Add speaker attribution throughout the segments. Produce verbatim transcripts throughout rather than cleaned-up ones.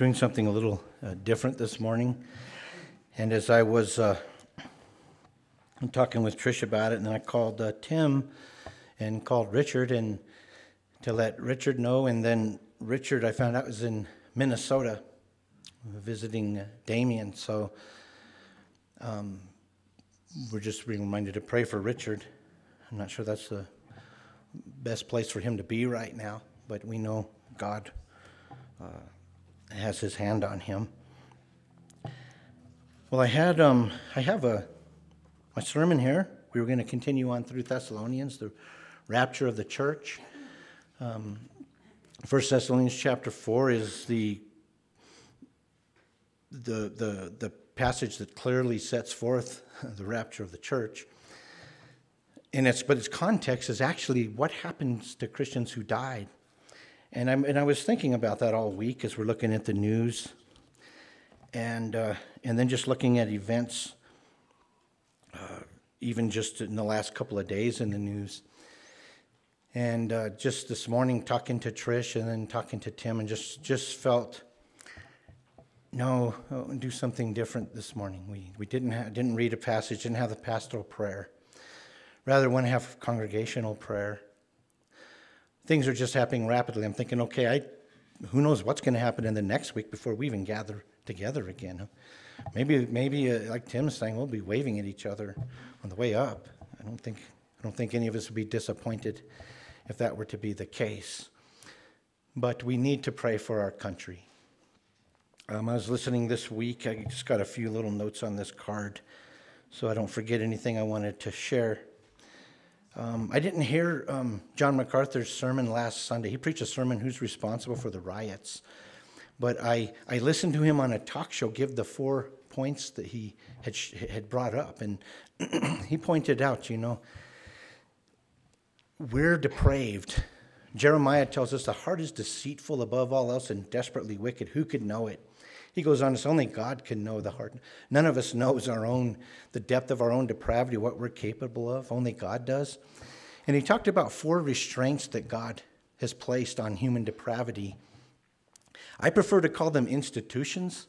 Speaker 1: doing something a little uh, different this morning. And as I was uh, talking with Trish about it, and then I called uh, Tim and called Richard and to let Richard know. And then Richard, I found out, was in Minnesota visiting uh, Damien. So um, we're just being reminded to pray for Richard. I'm not sure that's the best place for him to be right now, but we know God uh, has his hand on him. Well, I had um, I have a my sermon here. We were going to continue on through Thessalonians, the rapture of the church. Um, First Thessalonians chapter four is the the the the passage that clearly sets forth the rapture of the church. And it's but its context is actually what happens to Christians who died. And I'm and I was thinking about that all week as we're looking at the news, and uh, and then just looking at events, uh, even just in the last couple of days in the news. And uh, just this morning talking to Trish and then talking to Tim, and just just felt, no, oh, do something different this morning. We we didn't have, didn't read a passage, didn't have the pastoral prayer. Rather, want to have congregational prayer. Things are just happening rapidly. I'm thinking, okay, I, who knows what's going to happen in the next week before we even gather together again. Maybe, maybe uh, like Tim's saying, we'll be waving at each other on the way up. I don't think, I don't think any of us would be disappointed if that were to be the case. But we need to pray for our country. Um, I was listening this week. I just got a few little notes on this card so I don't forget anything I wanted to share. Um, I didn't hear um, John MacArthur's sermon last Sunday. He preached a sermon, Who's Responsible for the Riots? But I, I listened to him on a talk show give the four points that he had had brought up. And he pointed out, you know, we're depraved. Jeremiah tells us the heart is deceitful above all else and desperately wicked. Who could know it? He goes on to say, only God can know the heart. None of us knows our own, the depth of our own depravity, what we're capable of. Only God does. And he talked about four restraints that God has placed on human depravity. I prefer to call them institutions.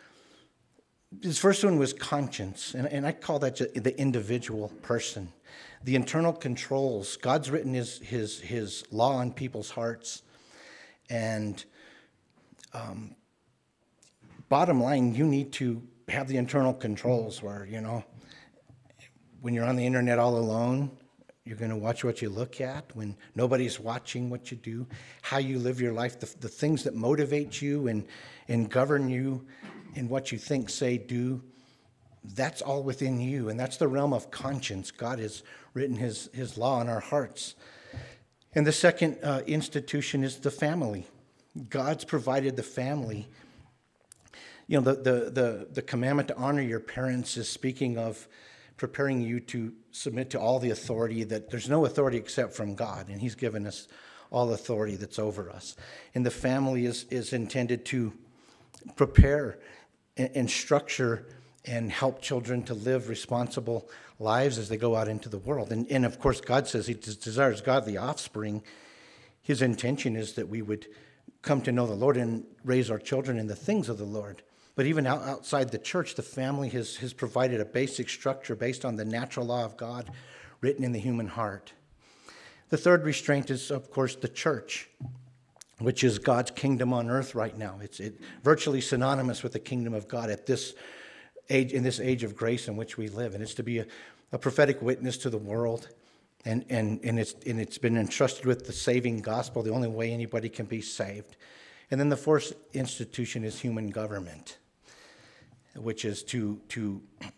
Speaker 1: His first one was conscience, and, and I call that the individual person. The internal controls. God's written his, his, his law on people's hearts, and um, bottom line, you need to have the internal controls where, you know, when you're on the internet all alone, you're going to watch what you look at. When nobody's watching what you do, how you live your life, the, the things that motivate you and, and govern you in what you think, say, do, that's all within you. And that's the realm of conscience. God has written his, his law in our hearts. And the second uh, institution is the family. God's provided the family. You know, the, the, the, the commandment to honor your parents is speaking of preparing you to submit to all the authority, that there's no authority except from God, and he's given us all authority that's over us. And the family is, is intended to prepare and, and structure and help children to live responsible lives as they go out into the world. And, and of course, God says he desires godly offspring. His intention is that we would come to know the Lord and raise our children in the things of the Lord. But even out, outside the church, the family has, has provided a basic structure based on the natural law of God written in the human heart. The third restraint is, of course, the church, which is God's kingdom on earth right now. It's it, virtually synonymous with the kingdom of God at this age, in this age of grace in which we live. And it's to be a, a prophetic witness to the world. And, and, and, it's, and it's been entrusted with the saving gospel, the only way anybody can be saved. And then the fourth institution is human government, which is to to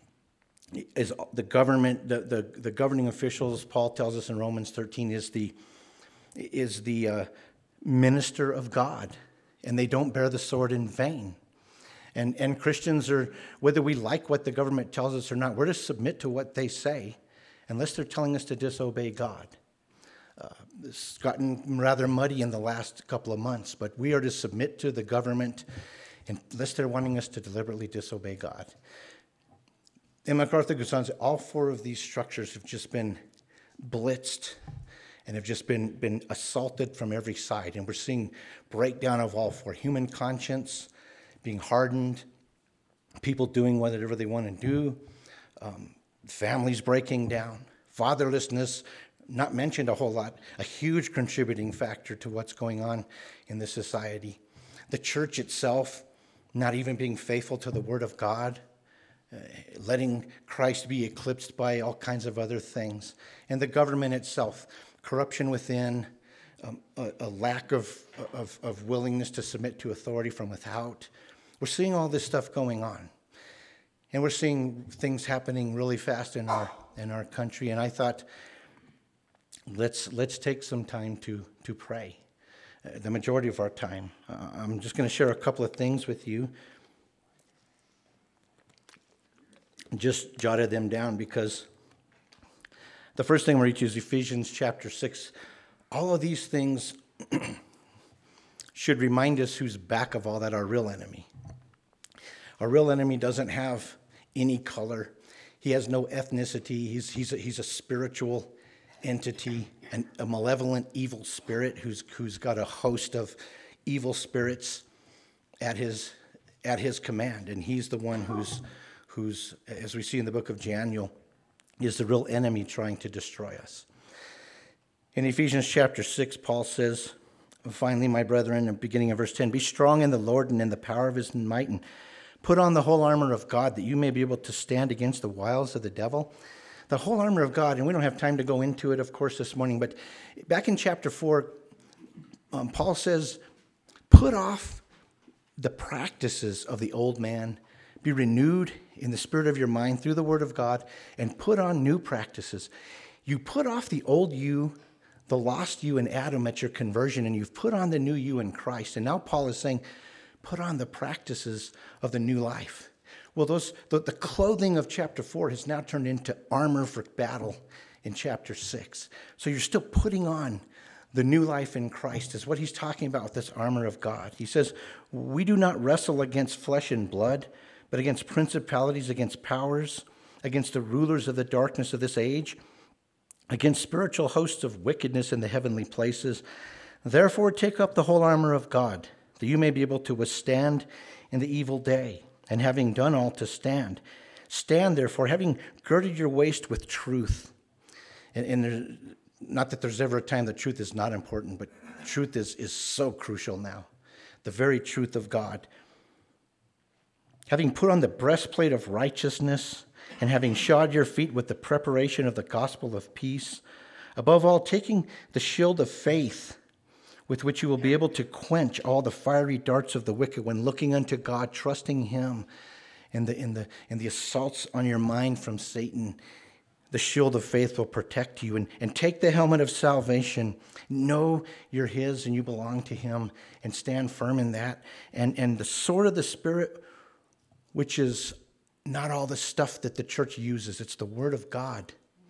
Speaker 1: is the government, the, the, the governing officials, Paul tells us in Romans thirteen, is the is the uh, minister of God, and they don't bear the sword in vain. And and Christians are, whether we like what the government tells us or not, we're to submit to what they say, unless they're telling us to disobey God. Uh, it's gotten rather muddy in the last couple of months, but we are to submit to the government unless they're wanting us to deliberately disobey God. And MacArthur goes on to say, all four of these structures have just been blitzed and have just been, been assaulted from every side. And we're seeing breakdown of all four: human conscience, being hardened, people doing whatever they want to do, um, families breaking down, fatherlessness, not mentioned a whole lot, a huge contributing factor to what's going on in the society. The church itself not even being faithful to the Word of God, uh, letting Christ be eclipsed by all kinds of other things. And the government itself, corruption within, um, a, a lack of, of, of willingness to submit to authority from without. We're seeing all this stuff going on. And we're seeing things happening really fast in our in our country. And I thought, let's let's take some time to to pray. Uh, the majority of our time. Uh, I'm just going to share a couple of things with you. Just jotted them down because the first thing we read is Ephesians chapter six. All of these things should remind us who's back of all that, our real enemy. Our real enemy doesn't have any color. He has no ethnicity. He's, he's, a, he's a spiritual entity, an, a malevolent evil spirit who's, who's got a host of evil spirits at his, at his command. And he's the one who's, who's, as we see in the book of Daniel, is the real enemy trying to destroy us. In Ephesians chapter six, Paul says, finally, my brethren, in the beginning of verse ten, be strong in the Lord and in the power of his might, and put on the whole armor of God that you may be able to stand against the wiles of the devil. The whole armor of God, and we don't have time to go into it, of course, this morning, but back in chapter four, um, Paul says, put off the practices of the old man, be renewed in the spirit of your mind through the word of God, and put on new practices. You put off the old you, the lost you in Adam at your conversion, and you've put on the new you in Christ. And now Paul is saying, put on the practices of the new life. Well, those the, the clothing of chapter four has now turned into armor for battle in chapter six. So you're still putting on the new life in Christ, is what he's talking about with this armor of God. He says, we do not wrestle against flesh and blood, but against principalities, against powers, against the rulers of the darkness of this age, against spiritual hosts of wickedness in the heavenly places. Therefore, take up the whole armor of God, that you may be able to withstand in the evil day, and having done all to stand. Stand, therefore, having girded your waist with truth. And, and there, not that there's ever a time that truth is not important, but truth is, is so crucial now. The very truth of God. Having put on the breastplate of righteousness, and having shod your feet with the preparation of the gospel of peace, above all, taking the shield of faith, with which you will be able to quench all the fiery darts of the wicked when looking unto God, trusting him in the, in the, in the assaults on your mind from Satan. The shield of faith will protect you. And, and take the helmet of salvation. Know you're his and you belong to him, and stand firm in that. And, and the sword of the Spirit, which is not all the stuff that the church uses. It's the word of God.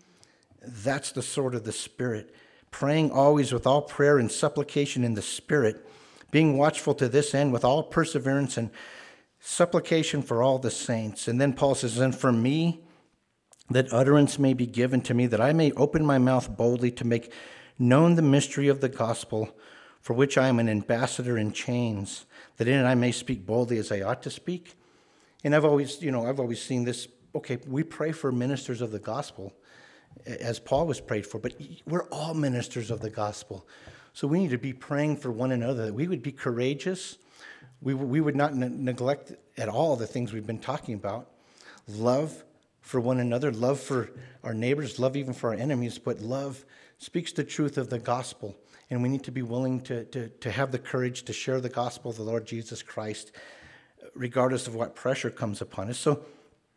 Speaker 1: That's the sword of the Spirit. Praying always with all prayer and supplication in the Spirit, being watchful to this end with all perseverance and supplication for all the saints. And then Paul says, and for me, that utterance may be given to me, that I may open my mouth boldly to make known the mystery of the gospel, for which I am an ambassador in chains, that in it I may speak boldly as I ought to speak. And I've always, you know, I've always seen this, okay, we pray for ministers of the gospel, as Paul was prayed for, but we're all ministers of the gospel. So we need to be praying for one another, that we would be courageous. We, we would not ne- neglect at all the things we've been talking about. Love for one another, love for our neighbors, love even for our enemies, but love speaks the truth of the gospel. And we need to be willing to, to, to have the courage to share the gospel of the Lord Jesus Christ, regardless of what pressure comes upon us. So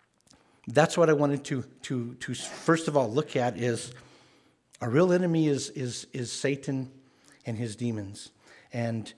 Speaker 1: that's what I wanted to, to, to first of all look at is our real enemy is, is, is Satan and his demons. And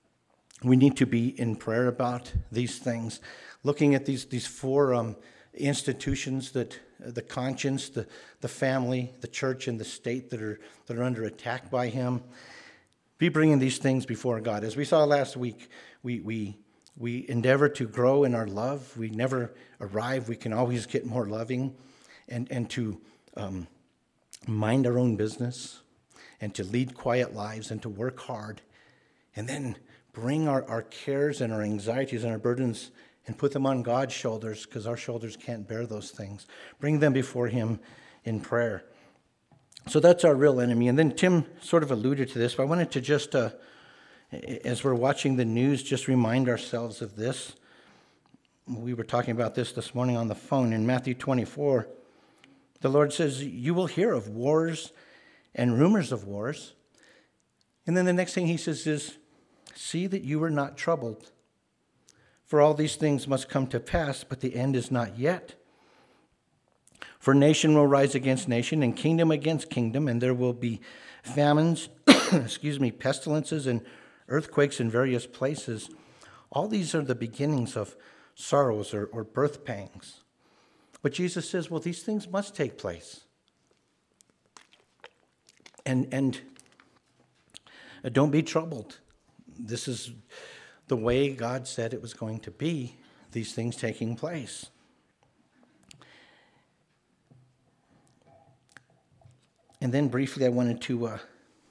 Speaker 1: we need to be in prayer about these things. Looking at these, these four um, institutions, that uh, the conscience, the, the family, the church, and the state that are, that are under attack by him. Be bringing these things before God. As we saw last week, we we We endeavor to grow in our love. We never arrive. We can always get more loving, and, and to um, mind our own business, and to lead quiet lives, and to work hard. and then bring our, our cares and our anxieties and our burdens and put them on God's shoulders, because our shoulders can't bear those things. Bring them before him in prayer. So that's our real enemy. And then Tim sort of alluded to this, but I wanted to just, uh, as we're watching the news, just remind ourselves of this. We were talking about this this morning on the phone. In Matthew twenty-four, the Lord says, you will hear of wars and rumors of wars. And then the next thing he says is, see that you are not troubled. For all these things must come to pass, but the end is not yet. For nation will rise against nation, and kingdom against kingdom, and there will be famines, excuse me, pestilences and earthquakes in various places. All these are the beginnings of sorrows or, or birth pangs. But Jesus says, well, these things must take place. And, and don't be troubled. This is the way God said it was going to be, these things taking place. And then briefly, I wanted to, uh,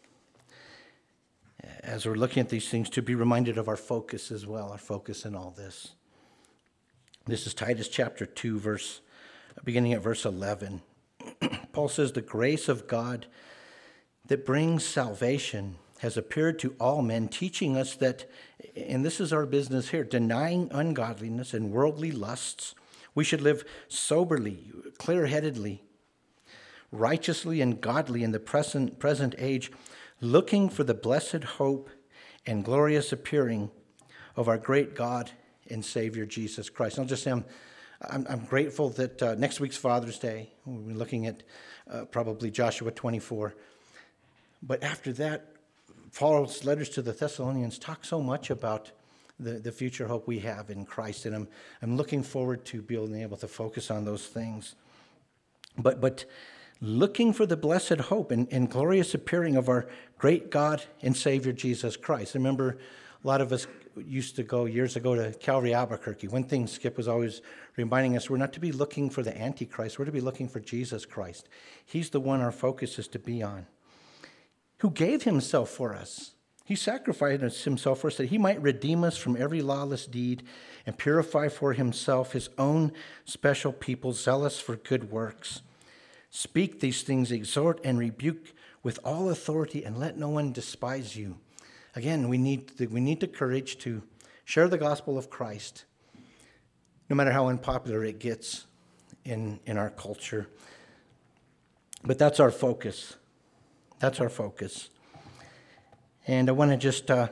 Speaker 1: as we're looking at these things, to be reminded of our focus as well, our focus in all this. This is Titus chapter two, verse, beginning at verse eleven. Paul says, the grace of God that brings salvation has appeared to all men, teaching us that, and this is our business here, denying ungodliness and worldly lusts, we should live soberly, clear-headedly, righteously and godly in the present, present age, looking for the blessed hope and glorious appearing of our great God and Savior, Jesus Christ. And I'll just say I'm, I'm, I'm grateful that uh, next week's Father's Day, we'll be looking at uh, probably Joshua twenty-four. But after that, Paul's letters to the Thessalonians talk so much about the, the future hope we have in Christ, and I'm I'm looking forward to being able to focus on those things. But but looking for the blessed hope and, and glorious appearing of our great God and Savior Jesus Christ. I remember a lot of us used to go years ago to Calvary Albuquerque. One thing Skip was always reminding us, we're not to be looking for the Antichrist, we're to be looking for Jesus Christ. He's the one our focus is to be on, who gave himself for us. He sacrificed himself for us that he might redeem us from every lawless deed and purify for himself his own special people, zealous for good works. Speak these things, exhort and rebuke with all authority, and let no one despise you. Again, we need the, we need the courage to share the gospel of Christ, no matter how unpopular it gets in, in our culture. But that's our focus. That's our focus. And I want to just uh,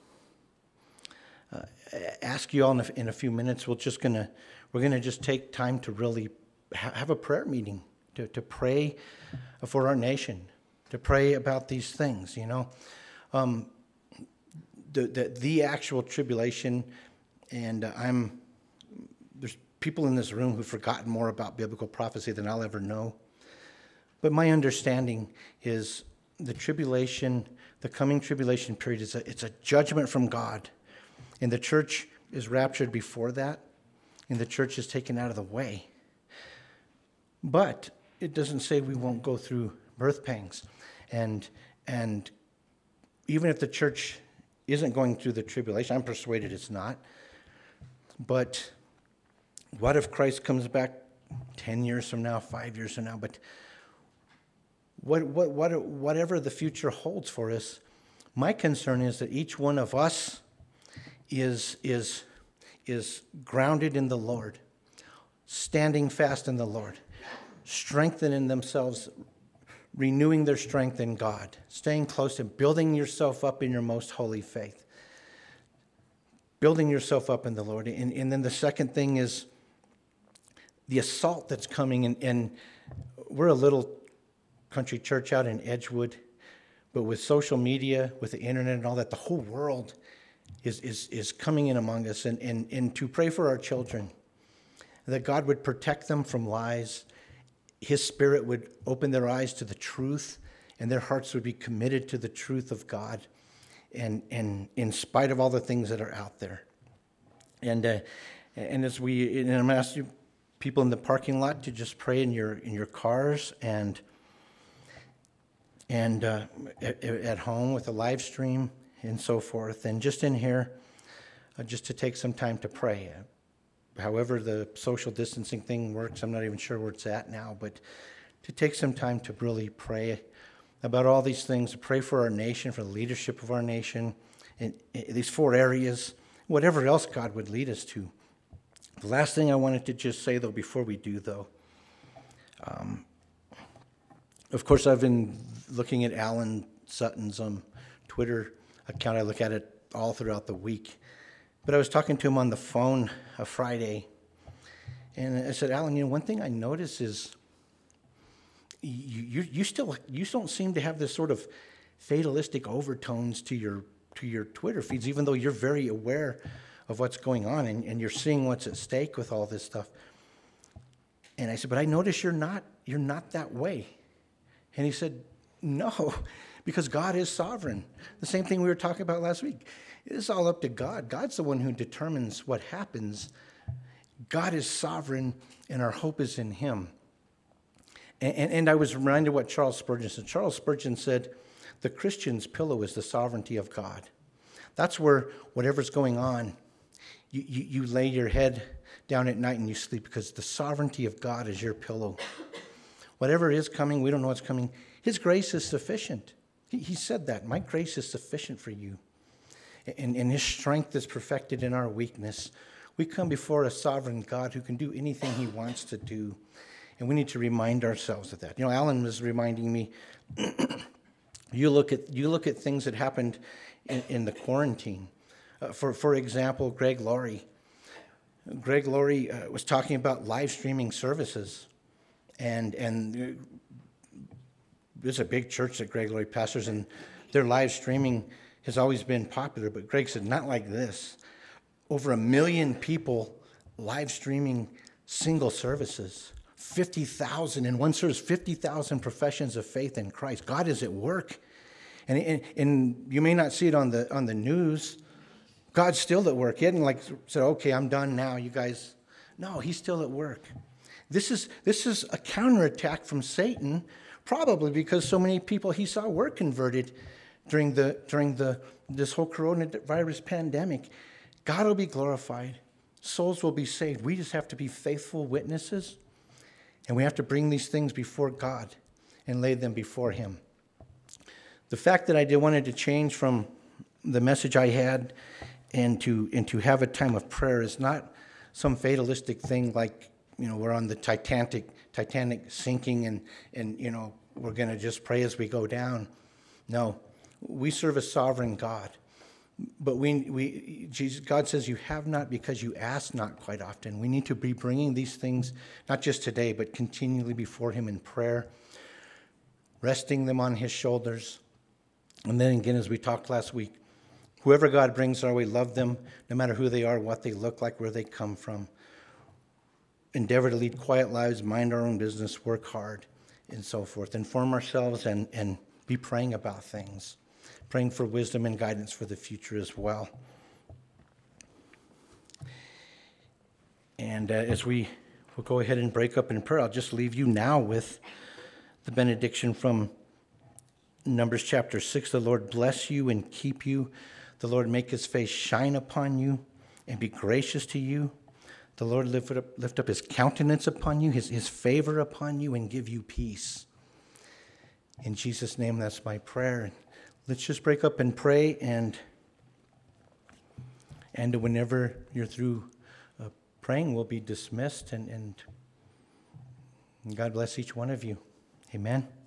Speaker 1: uh, ask you all in a, in a few minutes. We're just gonna we're gonna just take time to really ha- have a prayer meeting to to pray for our nation, to pray about these things. You know, um, the, the the actual tribulation, and uh, I'm there's people in this room who've forgotten more about biblical prophecy than I'll ever know. But my understanding is the tribulation, the coming tribulation period, is a, it's a judgment from God. And the church is raptured before that, and the church is taken out of the way. But it doesn't say we won't go through birth pangs. And, and even if the church isn't going through the tribulation, I'm persuaded it's not. But what if Christ comes back ten years from now, five years from now? But What, what, what, whatever the future holds for us, my concern is that each one of us is, is, is grounded in the Lord, standing fast in the Lord, strengthening themselves, renewing their strength in God, staying close to building yourself up in your most holy faith, building yourself up in the Lord. And, and then the second thing is the assault that's coming. And, and we're a little country church out in Edgewood, but with social media, with the internet and all that, the whole world is is is coming in among us, and, and, and to pray for our children, that God would protect them from lies, his Spirit would open their eyes to the truth, and their hearts would be committed to the truth of God, and and in spite of all the things that are out there. And uh, and as we, and I'm asking people in the parking lot to just pray in your in your cars and And uh, at, at home with a live stream, and so forth. And just in here, uh, just to take some time to pray. However the social distancing thing works, I'm not even sure where it's at now, but to take some time to really pray about all these things, to pray for our nation, for the leadership of our nation, in, in these four areas, whatever else God would lead us to. The last thing I wanted to just say, though, before we do, though, um, of course, I've been looking at Alan Sutton's um, Twitter account. I look at it all throughout the week. But I was talking to him on the phone a Friday, and I said, Alan, you know, one thing I notice is you, you, you still you don't seem to have this sort of fatalistic overtones to your to your Twitter feeds, even though you're very aware of what's going on and, and you're seeing what's at stake with all this stuff. And I said, but I notice you're not you're not that way. And he said, no, because God is sovereign. The same thing we were talking about last week. It's all up to God. God's the one who determines what happens. God is sovereign, and our hope is in him. And, and, and I was reminded of what Charles Spurgeon said. Charles Spurgeon said, the Christian's pillow is the sovereignty of God. That's where whatever's going on, you, you, you lay your head down at night and you sleep, because the sovereignty of God is your pillow. Whatever is coming, we don't know what's coming. His grace is sufficient. He, he said that. My grace is sufficient for you. And, and his strength is perfected in our weakness. We come before a sovereign God who can do anything he wants to do. And we need to remind ourselves of that. You know, Alan was reminding me, you look at you look at things that happened in, in the quarantine. Uh, for, for example, Greg Laurie. Greg Laurie uh, was talking about live streaming services. And and there's a big church that Greg Laurie pastors, and their live streaming has always been popular. But Greg said, not like this. Over a million people live streaming single services. fifty thousand in one service, fifty thousand professions of faith in Christ. God is at work. And, and, and you may not see it on the on the news. God's still at work. He hadn't like said, okay, I'm done now, you guys. No, he's still at work. This is this is a counterattack from Satan, probably because so many people he saw were converted during the during the this whole coronavirus pandemic. God will be glorified. Souls will be saved. We just have to be faithful witnesses, and we have to bring these things before God and lay them before him. The fact that I did wanted to change from the message I had and to and to have a time of prayer is not some fatalistic thing like, you know, we're on the Titanic, Titanic sinking, and, and you know, we're going to just pray as we go down. No, we serve a sovereign God. But we, we, Jesus, God says, you have not because you ask not quite often. We need to be bringing these things, not just today, but continually before him in prayer, resting them on his shoulders. And then again, as we talked last week, whoever God brings our way, love them, no matter who they are, what they look like, where they come from. Endeavor to lead quiet lives, mind our own business, work hard, and so forth. Inform ourselves and, and be praying about things. Praying for wisdom and guidance for the future as well. And uh, as we will go ahead and break up in prayer, I'll just leave you now with the benediction from Numbers chapter six. The Lord bless you and keep you. The Lord make his face shine upon you and be gracious to you. The Lord lift up, lift up his countenance upon you, his, his favor upon you, and give you peace. In Jesus' name, that's my prayer. Let's just break up and pray, and and whenever you're through uh, praying, we'll be dismissed, and, and God bless each one of you. Amen.